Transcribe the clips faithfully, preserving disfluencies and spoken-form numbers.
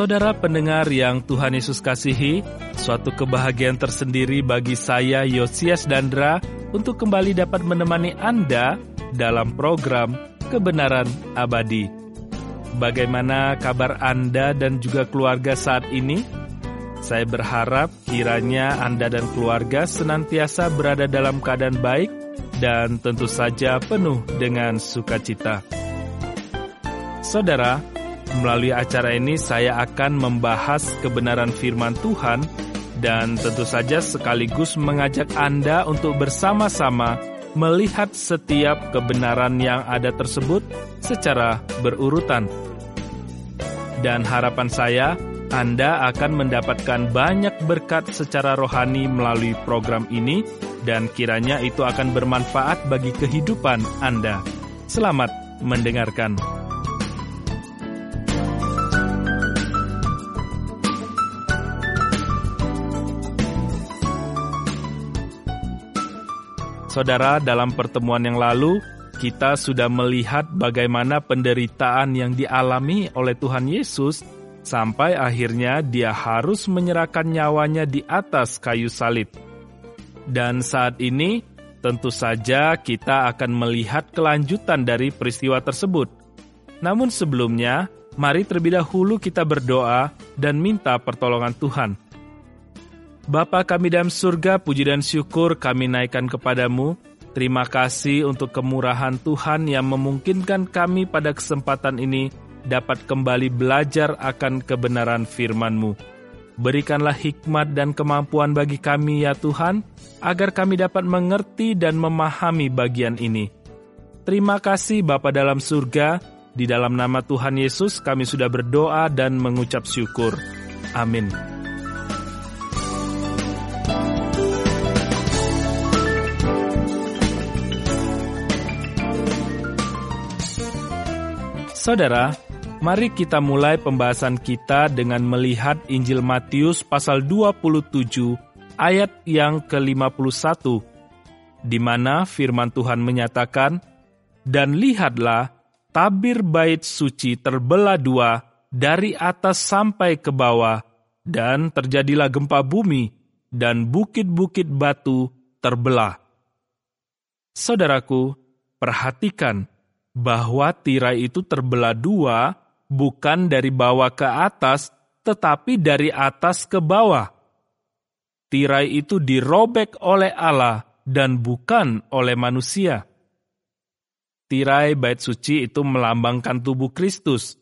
Saudara pendengar yang Tuhan Yesus kasihi, suatu kebahagiaan tersendiri bagi saya, Yosias Dandra, untuk kembali dapat menemani Anda dalam program Kebenaran Abadi. Bagaimana kabar Anda dan juga keluarga saat ini? Saya berharap kiranya Anda dan keluarga senantiasa berada dalam keadaan baik dan tentu saja penuh dengan sukacita. Saudara, melalui acara ini saya akan membahas kebenaran firman Tuhan dan tentu saja sekaligus mengajak Anda untuk bersama-sama melihat setiap kebenaran yang ada tersebut secara berurutan. Dan harapan saya, Anda akan mendapatkan banyak berkat secara rohani melalui program ini dan kiranya itu akan bermanfaat bagi kehidupan Anda. Selamat mendengarkan. Saudara, dalam pertemuan yang lalu, kita sudah melihat bagaimana penderitaan yang dialami oleh Tuhan Yesus sampai akhirnya dia harus menyerahkan nyawanya di atas kayu salib. Dan saat ini, tentu saja kita akan melihat kelanjutan dari peristiwa tersebut. Namun sebelumnya, mari terlebih dahulu kita berdoa dan minta pertolongan Tuhan. Bapa kami dalam surga, puji dan syukur kami naikkan kepadamu. Terima kasih untuk kemurahan Tuhan yang memungkinkan kami pada kesempatan ini dapat kembali belajar akan kebenaran firman-Mu. Berikanlah hikmat dan kemampuan bagi kami ya Tuhan, agar kami dapat mengerti dan memahami bagian ini. Terima kasih Bapa dalam surga, di dalam nama Tuhan Yesus kami sudah berdoa dan mengucap syukur. Amin. Saudara, mari kita mulai pembahasan kita dengan melihat Injil Matius pasal dua puluh tujuh ayat yang ke lima puluh satu, di mana firman Tuhan menyatakan, "Dan lihatlah, tabir bait suci terbelah dua dari atas sampai ke bawah, dan terjadilah gempa bumi, dan bukit-bukit batu terbelah." Saudaraku, perhatikan bahwa tirai itu terbelah dua bukan dari bawah ke atas, tetapi dari atas ke bawah. Tirai itu dirobek oleh Allah dan bukan oleh manusia. Tirai bait suci itu melambangkan tubuh Kristus.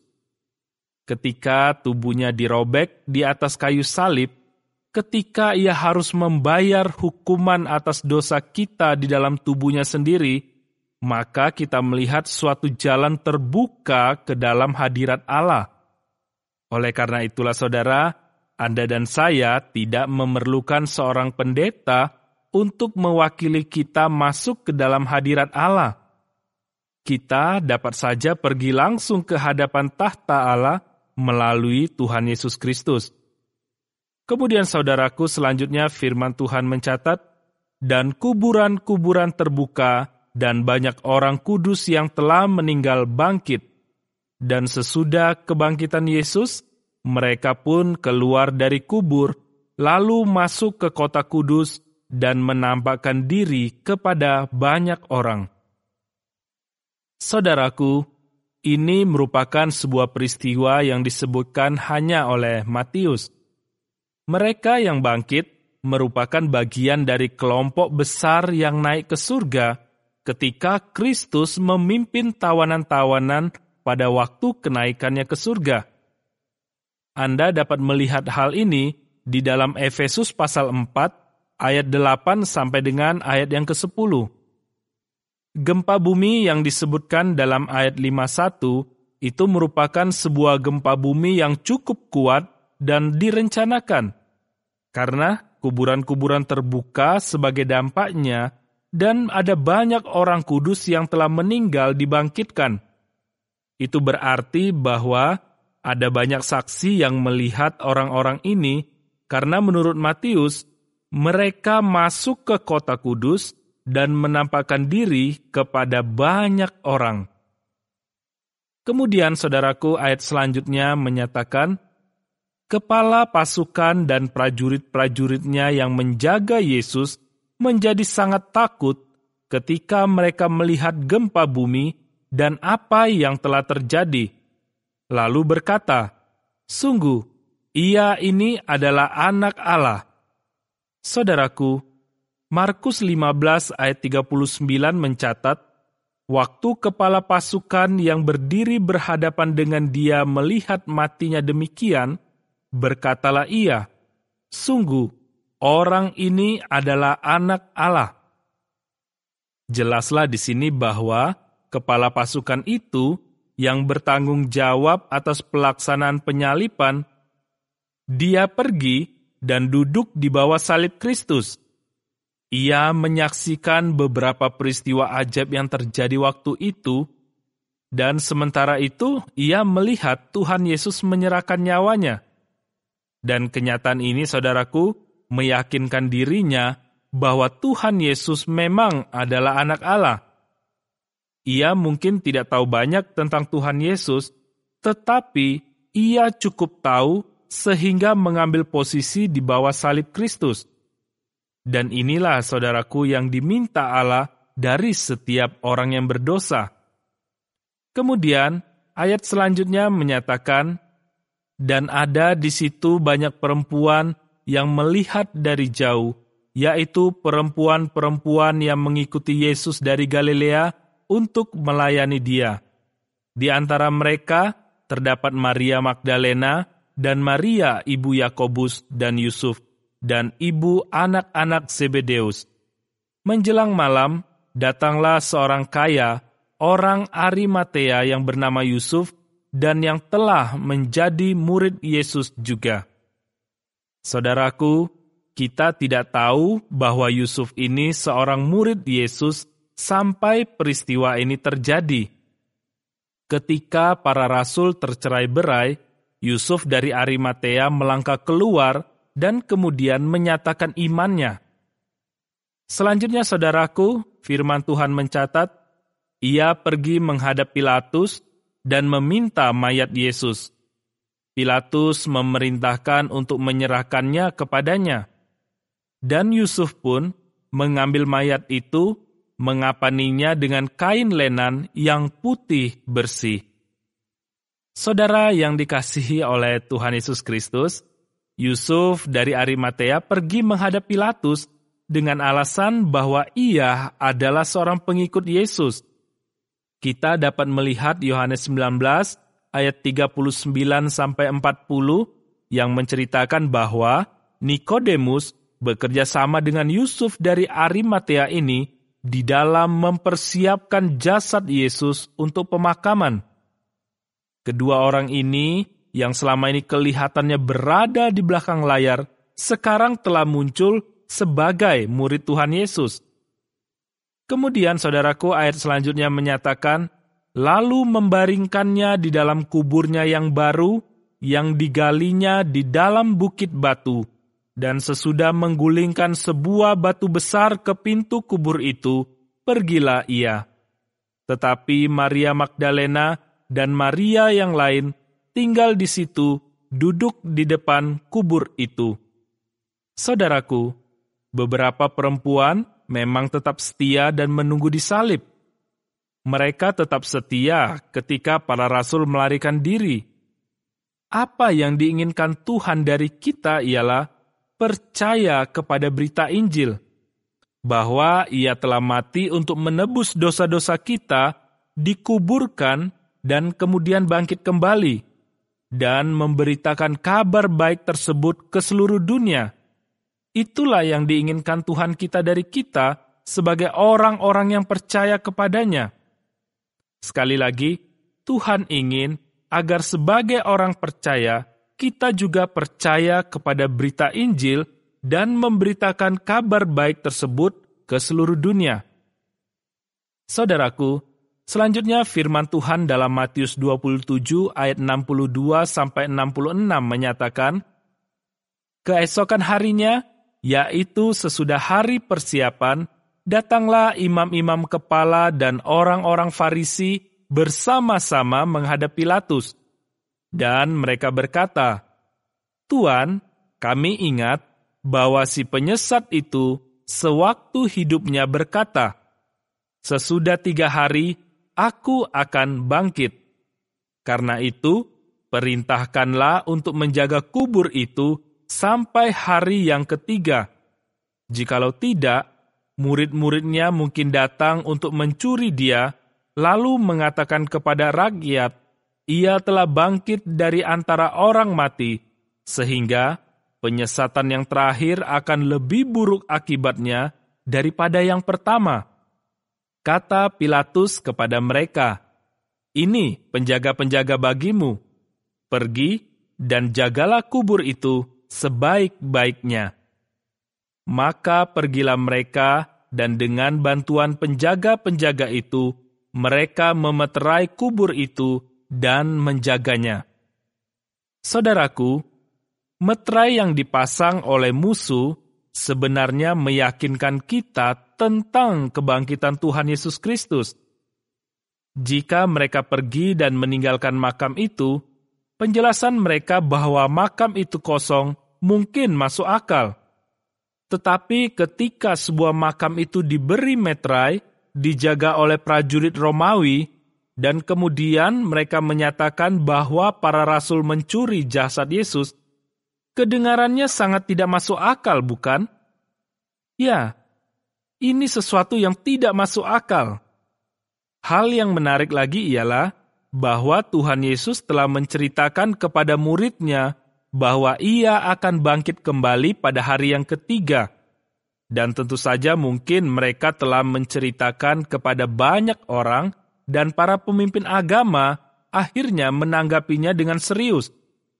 Ketika tubuhnya dirobek di atas kayu salib, ketika ia harus membayar hukuman atas dosa kita di dalam tubuhnya sendiri, maka kita melihat suatu jalan terbuka ke dalam hadirat Allah. Oleh karena itulah saudara, Anda dan saya tidak memerlukan seorang pendeta untuk mewakili kita masuk ke dalam hadirat Allah. Kita dapat saja pergi langsung ke hadapan tahta Allah melalui Tuhan Yesus Kristus. Kemudian saudaraku, selanjutnya firman Tuhan mencatat, "Dan kuburan-kuburan terbuka, dan banyak orang kudus yang telah meninggal bangkit. Dan sesudah kebangkitan Yesus, mereka pun keluar dari kubur, lalu masuk ke kota kudus dan menampakkan diri kepada banyak orang." Saudaraku, ini merupakan sebuah peristiwa yang disebutkan hanya oleh Matius. Mereka yang bangkit merupakan bagian dari kelompok besar yang naik ke surga ketika Kristus memimpin tawanan-tawanan pada waktu kenaikannya ke surga. Anda dapat melihat hal ini di dalam Efesus pasal empat, ayat delapan sampai dengan ayat yang kesepuluh. Gempa bumi yang disebutkan dalam ayat lima puluh satu itu merupakan sebuah gempa bumi yang cukup kuat dan direncanakan, karena kuburan-kuburan terbuka sebagai dampaknya, dan ada banyak orang kudus yang telah meninggal dibangkitkan. Itu berarti bahwa ada banyak saksi yang melihat orang-orang ini, karena menurut Matius, mereka masuk ke kota kudus dan menampakkan diri kepada banyak orang. Kemudian saudaraku, ayat selanjutnya menyatakan, kepala pasukan dan prajurit-prajuritnya yang menjaga Yesus menjadi sangat takut ketika mereka melihat gempa bumi dan apa yang telah terjadi. Lalu berkata, "Sungguh, ia ini adalah Anak Allah." Saudaraku, Markus lima belas ayat tiga puluh sembilan mencatat, waktu kepala pasukan yang berdiri berhadapan dengan dia melihat matinya demikian, berkatalah ia, "Sungguh, orang ini adalah Anak Allah." Jelaslah di sini bahwa kepala pasukan itu yang bertanggung jawab atas pelaksanaan penyaliban, dia pergi dan duduk di bawah salib Kristus. Ia menyaksikan beberapa peristiwa ajaib yang terjadi waktu itu, dan sementara itu ia melihat Tuhan Yesus menyerahkan nyawanya. Dan kenyataan ini, saudaraku, meyakinkan dirinya bahwa Tuhan Yesus memang adalah Anak Allah. Ia mungkin tidak tahu banyak tentang Tuhan Yesus, tetapi ia cukup tahu sehingga mengambil posisi di bawah salib Kristus. Dan inilah, saudaraku, yang diminta Allah dari setiap orang yang berdosa. Kemudian, ayat selanjutnya menyatakan, "Dan ada di situ banyak perempuan yang melihat dari jauh, yaitu perempuan-perempuan yang mengikuti Yesus dari Galilea untuk melayani dia. Di antara mereka terdapat Maria Magdalena dan Maria ibu Yakobus dan Yusuf, dan ibu anak-anak Zebedeus. Menjelang malam, datanglah seorang kaya, orang Arimatea yang bernama Yusuf, dan yang telah menjadi murid Yesus juga." Saudaraku, kita tidak tahu bahwa Yusuf ini seorang murid Yesus sampai peristiwa ini terjadi. Ketika para rasul tercerai-berai, Yusuf dari Arimatea melangkah keluar dan kemudian menyatakan imannya. Selanjutnya, saudaraku, firman Tuhan mencatat, ia pergi menghadap Pilatus dan meminta mayat Yesus. Pilatus memerintahkan untuk menyerahkannya kepadanya. Dan Yusuf pun mengambil mayat itu, mengapaninya dengan kain lenan yang putih bersih. Saudara yang dikasihi oleh Tuhan Yesus Kristus, Yusuf dari Arimatea pergi menghadap Pilatus dengan alasan bahwa ia adalah seorang pengikut Yesus. Kita dapat melihat Yohanes sembilan belas ayat tiga puluh sembilan sampai empat puluh yang menceritakan bahwa Nikodemus bekerja sama dengan Yusuf dari Arimatea ini di dalam mempersiapkan jasad Yesus untuk pemakaman. Kedua orang ini yang selama ini kelihatannya berada di belakang layar, sekarang telah muncul sebagai murid Tuhan Yesus. Kemudian, saudaraku, ayat selanjutnya menyatakan, lalu membaringkannya di dalam kuburnya yang baru, yang digalinya di dalam bukit batu, dan sesudah menggulingkan sebuah batu besar ke pintu kubur itu, pergilah ia. Tetapi Maria Magdalena dan Maria yang lain tinggal di situ, duduk di depan kubur itu. Saudaraku, beberapa perempuan memang tetap setia dan menunggu disalib. Mereka tetap setia ketika para rasul melarikan diri. Apa yang diinginkan Tuhan dari kita ialah percaya kepada berita Injil, bahwa Ia telah mati untuk menebus dosa-dosa kita, dikuburkan, dan kemudian bangkit kembali, dan memberitakan kabar baik tersebut ke seluruh dunia. Itulah yang diinginkan Tuhan kita dari kita sebagai orang-orang yang percaya kepadanya. Sekali lagi, Tuhan ingin agar sebagai orang percaya, kita juga percaya kepada berita Injil dan memberitakan kabar baik tersebut ke seluruh dunia. Saudaraku, selanjutnya firman Tuhan dalam Matius dua puluh tujuh ayat enam puluh dua sampai enam puluh enam menyatakan, keesokan harinya, yaitu sesudah hari persiapan, datanglah imam-imam kepala dan orang-orang Farisi bersama-sama menghadap Pilatus. Dan mereka berkata, Tuan, kami ingat bahwa si penyesat itu sewaktu hidupnya berkata, sesudah tiga hari, aku akan bangkit. Karena itu, perintahkanlah untuk menjaga kubur itu sampai hari yang ketiga. Jikalau tidak, murid-muridnya mungkin datang untuk mencuri dia, lalu mengatakan kepada rakyat, ia telah bangkit dari antara orang mati, sehingga penyesatan yang terakhir akan lebih buruk akibatnya daripada yang pertama. Kata Pilatus kepada mereka, ini penjaga-penjaga bagimu, pergi dan jagalah kubur itu sebaik-baiknya. Maka pergilah mereka, dan dengan bantuan penjaga-penjaga itu, mereka memeterai kubur itu dan menjaganya. Saudaraku, meterai yang dipasang oleh musuh sebenarnya meyakinkan kita tentang kebangkitan Tuhan Yesus Kristus. Jika mereka pergi dan meninggalkan makam itu, penjelasan mereka bahwa makam itu kosong mungkin masuk akal. Tetapi ketika sebuah makam itu diberi meterai, dijaga oleh prajurit Romawi, dan kemudian mereka menyatakan bahwa para rasul mencuri jasad Yesus, kedengarannya sangat tidak masuk akal, bukan? Ya, ini sesuatu yang tidak masuk akal. Hal yang menarik lagi ialah bahwa Tuhan Yesus telah menceritakan kepada muridnya bahwa ia akan bangkit kembali pada hari yang ketiga. Dan tentu saja mungkin mereka telah menceritakan kepada banyak orang dan para pemimpin agama akhirnya menanggapinya dengan serius.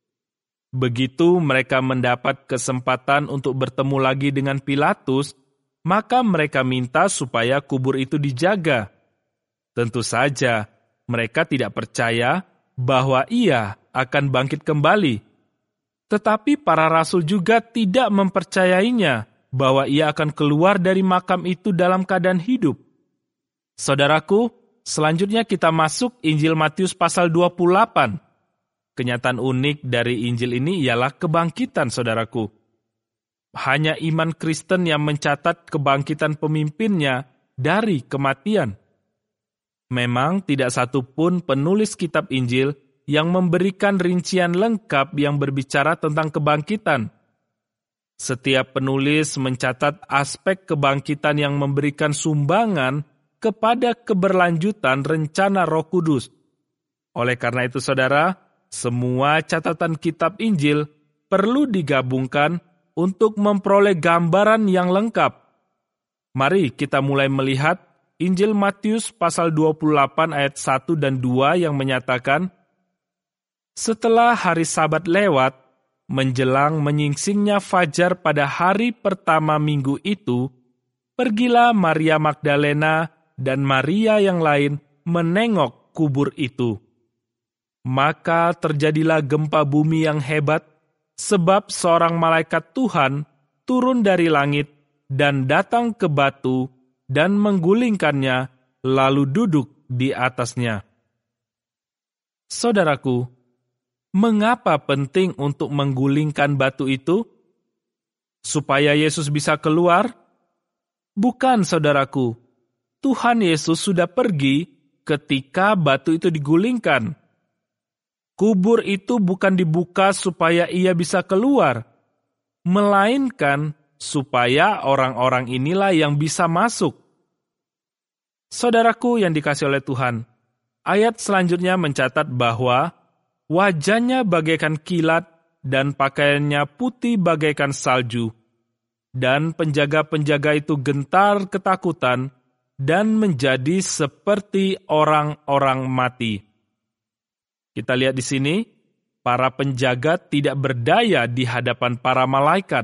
Begitu mereka mendapat kesempatan untuk bertemu lagi dengan Pilatus, maka mereka minta supaya kubur itu dijaga. Tentu saja mereka tidak percaya bahwa ia akan bangkit kembali. Tetapi para rasul juga tidak mempercayainya bahwa ia akan keluar dari makam itu dalam keadaan hidup. Saudaraku, selanjutnya kita masuk Injil Matius pasal dua puluh delapan. Kenyataan unik dari Injil ini ialah kebangkitan, saudaraku. Hanya iman Kristen yang mencatat kebangkitan pemimpinnya dari kematian. Memang tidak satu pun penulis kitab Injil yang memberikan rincian lengkap yang berbicara tentang kebangkitan. Setiap penulis mencatat aspek kebangkitan yang memberikan sumbangan kepada keberlanjutan rencana Roh Kudus. Oleh karena itu, saudara, semua catatan kitab Injil perlu digabungkan untuk memperoleh gambaran yang lengkap. Mari kita mulai melihat Injil Matius pasal dua puluh delapan ayat satu dan dua yang menyatakan, setelah hari Sabat lewat, menjelang menyingsingnya fajar pada hari pertama minggu itu, pergilah Maria Magdalena dan Maria yang lain menengok kubur itu. Maka terjadilah gempa bumi yang hebat, sebab seorang malaikat Tuhan turun dari langit dan datang ke batu dan menggulingkannya, lalu duduk di atasnya. Saudaraku, mengapa penting untuk menggulingkan batu itu? Supaya Yesus bisa keluar? Bukan, saudaraku. Tuhan Yesus sudah pergi ketika batu itu digulingkan. Kubur itu bukan dibuka supaya ia bisa keluar, melainkan supaya orang-orang inilah yang bisa masuk. Saudaraku yang dikasihi oleh Tuhan, ayat selanjutnya mencatat bahwa wajahnya bagaikan kilat dan pakaiannya putih bagaikan salju. Dan penjaga-penjaga itu gentar ketakutan dan menjadi seperti orang-orang mati. Kita lihat di sini, para penjaga tidak berdaya di hadapan para malaikat.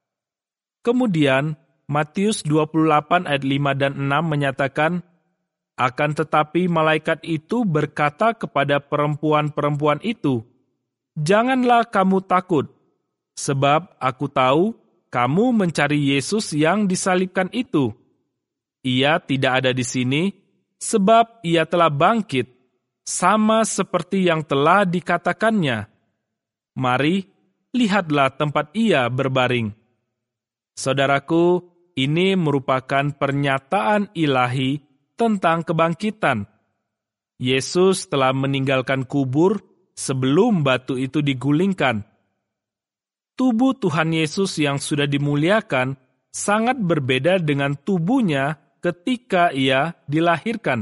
Kemudian, Matius dua puluh delapan ayat lima dan enam menyatakan, akan tetapi malaikat itu berkata kepada perempuan-perempuan itu, janganlah kamu takut, sebab aku tahu kamu mencari Yesus yang disalibkan itu. Ia tidak ada di sini, sebab ia telah bangkit, sama seperti yang telah dikatakannya. Mari, lihatlah tempat ia berbaring." Saudaraku, ini merupakan pernyataan ilahi tentang kebangkitan. Yesus telah meninggalkan kubur sebelum batu itu digulingkan. Tubuh Tuhan Yesus yang sudah dimuliakan sangat berbeda dengan tubuhnya ketika ia dilahirkan.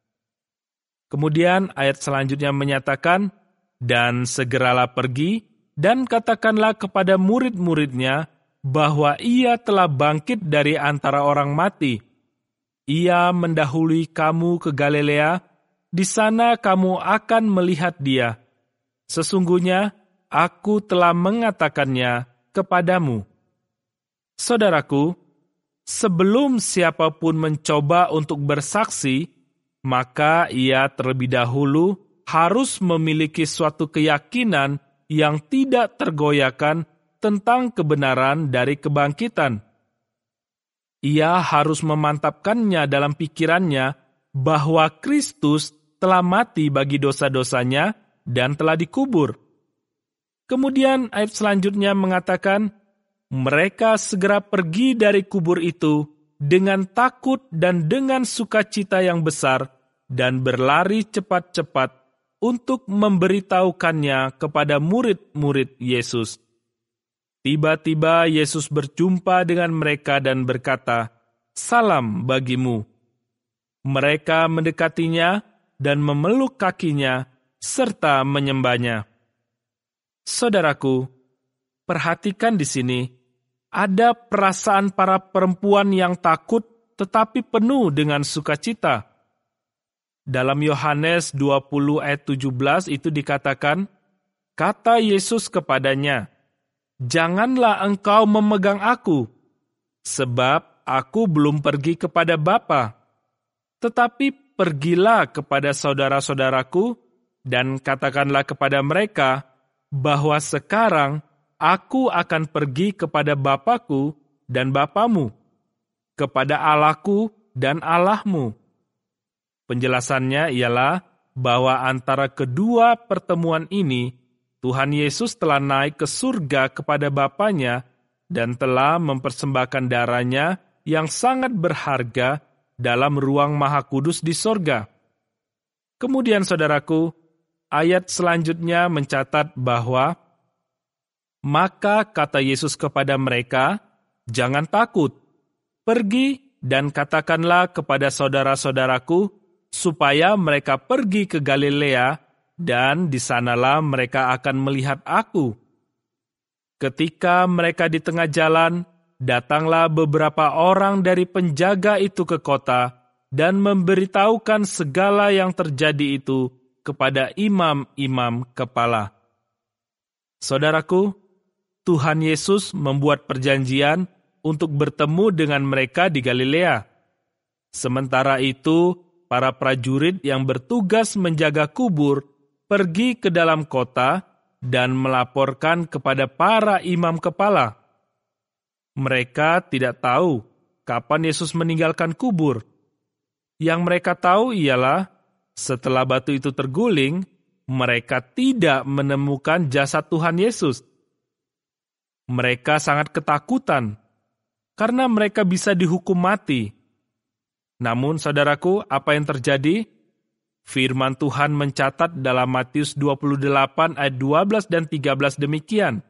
Kemudian ayat selanjutnya menyatakan, "Dan segeralah pergi dan katakanlah kepada murid-muridnya bahwa ia telah bangkit dari antara orang mati. Ia mendahului kamu ke Galilea, di sana kamu akan melihat dia. Sesungguhnya aku telah mengatakannya kepadamu." Saudaraku, sebelum siapapun mencoba untuk bersaksi, maka ia terlebih dahulu harus memiliki suatu keyakinan yang tidak tergoyahkan tentang kebenaran dari kebangkitan. Ia harus memantapkannya dalam pikirannya bahwa Kristus telah mati bagi dosa-dosanya dan telah dikubur. Kemudian ayat selanjutnya mengatakan, mereka segera pergi dari kubur itu dengan takut dan dengan sukacita yang besar dan berlari cepat-cepat untuk memberitahukannya kepada murid-murid Yesus. Tiba-tiba Yesus berjumpa dengan mereka dan berkata, "Salam bagimu." Mereka mendekatinya dan memeluk kakinya serta menyembahnya. Saudaraku, perhatikan di sini, ada perasaan para perempuan yang takut tetapi penuh dengan sukacita. Dalam Yohanes dua puluh ayat tujuh belas itu dikatakan, kata Yesus kepadanya, "Janganlah engkau memegang aku, sebab aku belum pergi kepada Bapa. Tetapi pergilah kepada saudara-saudaraku dan katakanlah kepada mereka bahwa sekarang aku akan pergi kepada Bapakku dan Bapamu, kepada Allahku dan Allahmu." Penjelasannya ialah bahwa antara kedua pertemuan ini, Tuhan Yesus telah naik ke surga kepada Bapanya dan telah mempersembahkan darahnya yang sangat berharga dalam ruang maha kudus di sorga. Kemudian saudaraku, ayat selanjutnya mencatat bahwa, maka kata Yesus kepada mereka, "Jangan takut, pergi dan katakanlah kepada saudara-saudaraku, supaya mereka pergi ke Galilea, dan di sanalah mereka akan melihat aku." Ketika mereka di tengah jalan, datanglah beberapa orang dari penjaga itu ke kota dan memberitahukan segala yang terjadi itu kepada imam-imam kepala. Saudaraku, Tuhan Yesus membuat perjanjian untuk bertemu dengan mereka di Galilea. Sementara itu, para prajurit yang bertugas menjaga kubur pergi ke dalam kota dan melaporkan kepada para imam kepala. Mereka tidak tahu kapan Yesus meninggalkan kubur. Yang mereka tahu ialah setelah batu itu terguling, mereka tidak menemukan jasad Tuhan Yesus. Mereka sangat ketakutan karena mereka bisa dihukum mati. Namun, saudaraku, apa yang terjadi? Firman Tuhan mencatat dalam Matius dua puluh delapan ayat dua belas dan tiga belas demikian.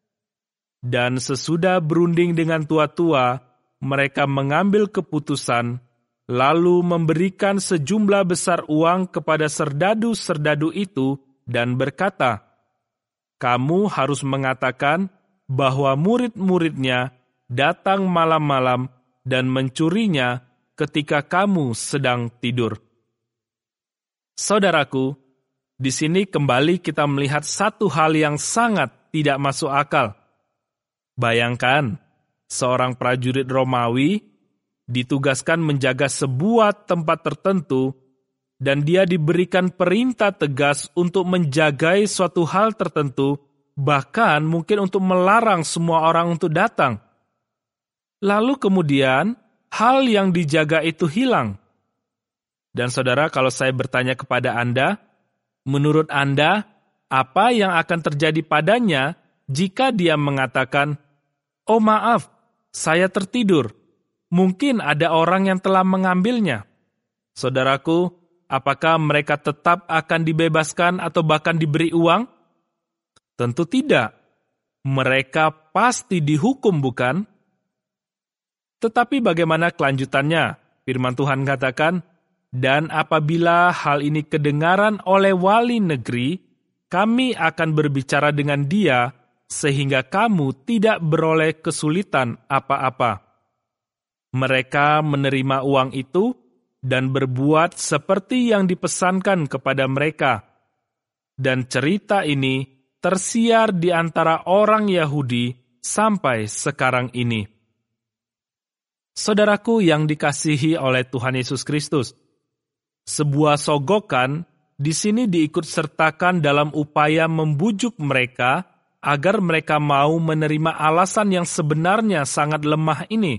Dan sesudah berunding dengan tua-tua, mereka mengambil keputusan, lalu memberikan sejumlah besar uang kepada serdadu-serdadu itu dan berkata, "Kamu harus mengatakan bahwa murid-muridnya datang malam-malam dan mencurinya ketika kamu sedang tidur." Saudaraku, di sini kembali kita melihat satu hal yang sangat tidak masuk akal. Bayangkan, seorang prajurit Romawi ditugaskan menjaga sebuah tempat tertentu dan dia diberikan perintah tegas untuk menjagai suatu hal tertentu, bahkan mungkin untuk melarang semua orang untuk datang. Lalu kemudian, hal yang dijaga itu hilang. Dan saudara, kalau saya bertanya kepada Anda, menurut Anda, apa yang akan terjadi padanya jika dia mengatakan, "Oh maaf, saya tertidur. Mungkin ada orang yang telah mengambilnya." Saudaraku, apakah mereka tetap akan dibebaskan atau bahkan diberi uang? Tentu tidak. Mereka pasti dihukum, bukan? Tetapi bagaimana kelanjutannya? Firman Tuhan katakan, "Dan apabila hal ini kedengaran oleh wali negeri, kami akan berbicara dengan dia, sehingga kamu tidak beroleh kesulitan apa-apa." Mereka menerima uang itu dan berbuat seperti yang dipesankan kepada mereka. Dan cerita ini tersiar di antara orang Yahudi sampai sekarang ini. Saudaraku yang dikasihi oleh Tuhan Yesus Kristus, sebuah sogokan di sini diikut sertakan dalam upaya membujuk mereka agar mereka mau menerima alasan yang sebenarnya sangat lemah ini.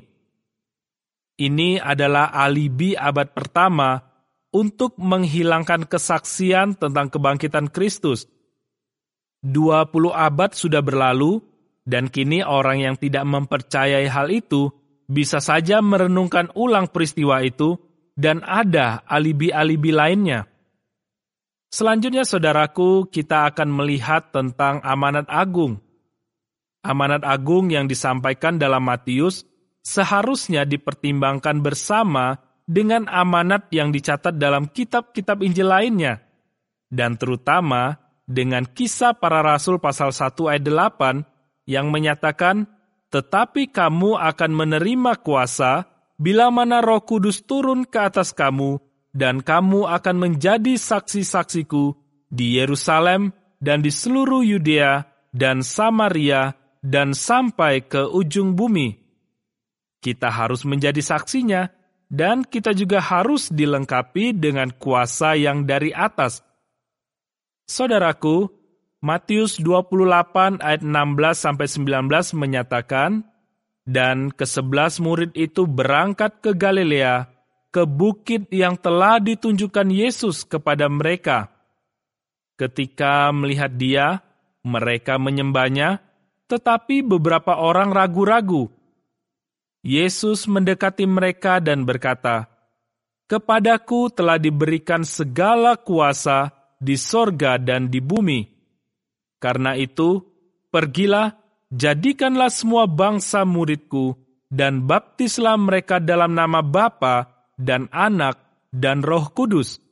Ini adalah alibi abad pertama untuk menghilangkan kesaksian tentang kebangkitan Kristus. Dua puluh abad sudah berlalu, dan kini orang yang tidak mempercayai hal itu bisa saja merenungkan ulang peristiwa itu, dan ada alibi-alibi lainnya. Selanjutnya, saudaraku, kita akan melihat tentang amanat agung. Amanat agung yang disampaikan dalam Matius seharusnya dipertimbangkan bersama dengan amanat yang dicatat dalam kitab-kitab Injil lainnya, dan terutama dengan Kisah Para Rasul pasal satu ayat delapan yang menyatakan, "Tetapi kamu akan menerima kuasa bila mana Roh Kudus turun ke atas kamu, dan kamu akan menjadi saksi-saksiku di Yerusalem dan di seluruh Yudea dan Samaria dan sampai ke ujung bumi." Kita harus menjadi saksinya, dan kita juga harus dilengkapi dengan kuasa yang dari atas. Saudaraku, Matius dua puluh delapan ayat enam belas sampai sembilan belas menyatakan, "Dan kesebelas murid itu berangkat ke Galilea, ke bukit yang telah ditunjukkan Yesus kepada mereka. Ketika melihat dia, mereka menyembahnya, tetapi beberapa orang ragu-ragu. Yesus mendekati mereka dan berkata, "Kepadaku telah diberikan segala kuasa di sorga dan di bumi. Karena itu, pergilah, jadikanlah semua bangsa muridku, dan baptislah mereka dalam nama Bapa dan Anak dan Roh Kudus."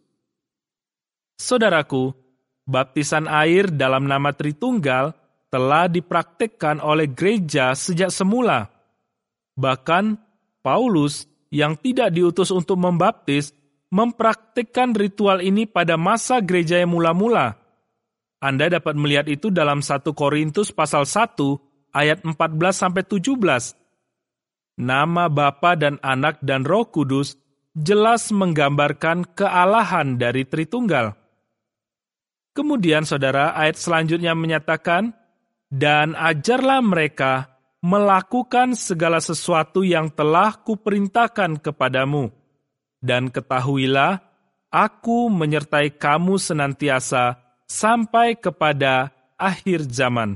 Saudaraku, baptisan air dalam nama Tritunggal telah dipraktikkan oleh gereja sejak semula. Bahkan, Paulus yang tidak diutus untuk membaptis, mempraktikkan ritual ini pada masa gereja yang mula-mula. Anda dapat melihat itu dalam satu Korintus pasal satu ayat empat belas sampai tujuh belas. Nama Bapa dan Anak dan Roh Kudus jelas menggambarkan kealahan dari Tritunggal. Kemudian saudara, ayat selanjutnya menyatakan, "Dan ajarlah mereka melakukan segala sesuatu yang telah kuperintahkan kepadamu. Dan ketahuilah, aku menyertai kamu senantiasa sampai kepada akhir zaman."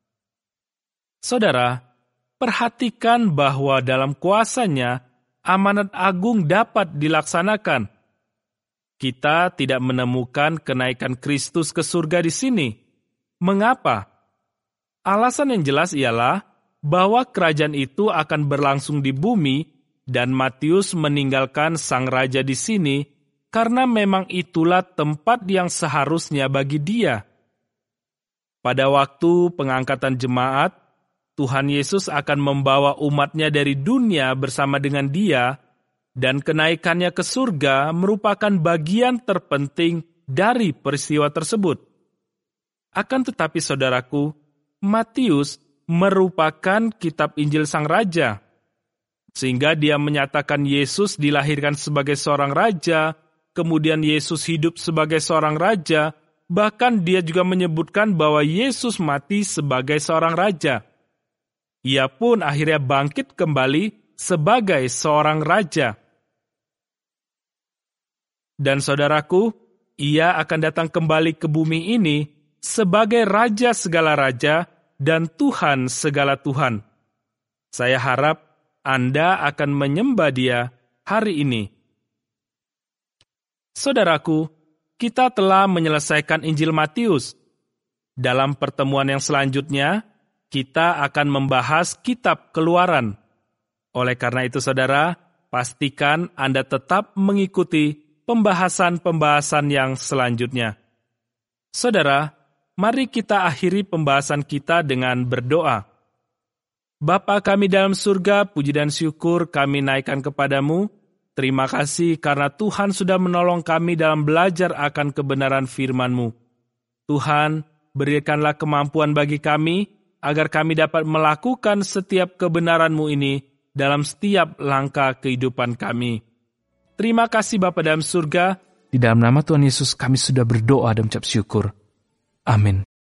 Saudara, perhatikan bahwa dalam kuasanya, amanat agung dapat dilaksanakan. Kita tidak menemukan kenaikan Kristus ke surga di sini. Mengapa? Alasan yang jelas ialah bahwa kerajaan itu akan berlangsung di bumi, dan Matius meninggalkan sang raja di sini karena memang itulah tempat yang seharusnya bagi dia. Pada waktu pengangkatan jemaat, Tuhan Yesus akan membawa umatnya dari dunia bersama dengan dia, dan kenaikannya ke surga merupakan bagian terpenting dari peristiwa tersebut. Akan tetapi saudaraku, Matius merupakan kitab Injil Sang Raja, sehingga dia menyatakan Yesus dilahirkan sebagai seorang raja, kemudian Yesus hidup sebagai seorang raja, bahkan dia juga menyebutkan bahwa Yesus mati sebagai seorang raja. Ia pun akhirnya bangkit kembali sebagai seorang raja. Dan saudaraku, ia akan datang kembali ke bumi ini sebagai raja segala raja dan Tuhan segala Tuhan. Saya harap Anda akan menyembah Dia hari ini. Saudaraku, kita telah menyelesaikan Injil Matius. Dalam pertemuan yang selanjutnya, kita akan membahas kitab Keluaran. Oleh karena itu, saudara, pastikan Anda tetap mengikuti pembahasan-pembahasan yang selanjutnya. Saudara, mari kita akhiri pembahasan kita dengan berdoa. Bapa kami dalam surga, puji dan syukur kami naikkan kepadamu. Terima kasih karena Tuhan sudah menolong kami dalam belajar akan kebenaran firman-Mu. Tuhan, berikanlah kemampuan bagi kami, agar kami dapat melakukan setiap kebenaran-Mu ini dalam setiap langkah kehidupan kami. Terima kasih Bapa dalam surga. Di dalam nama Tuhan Yesus kami sudah berdoa dan mengucap syukur. Amin.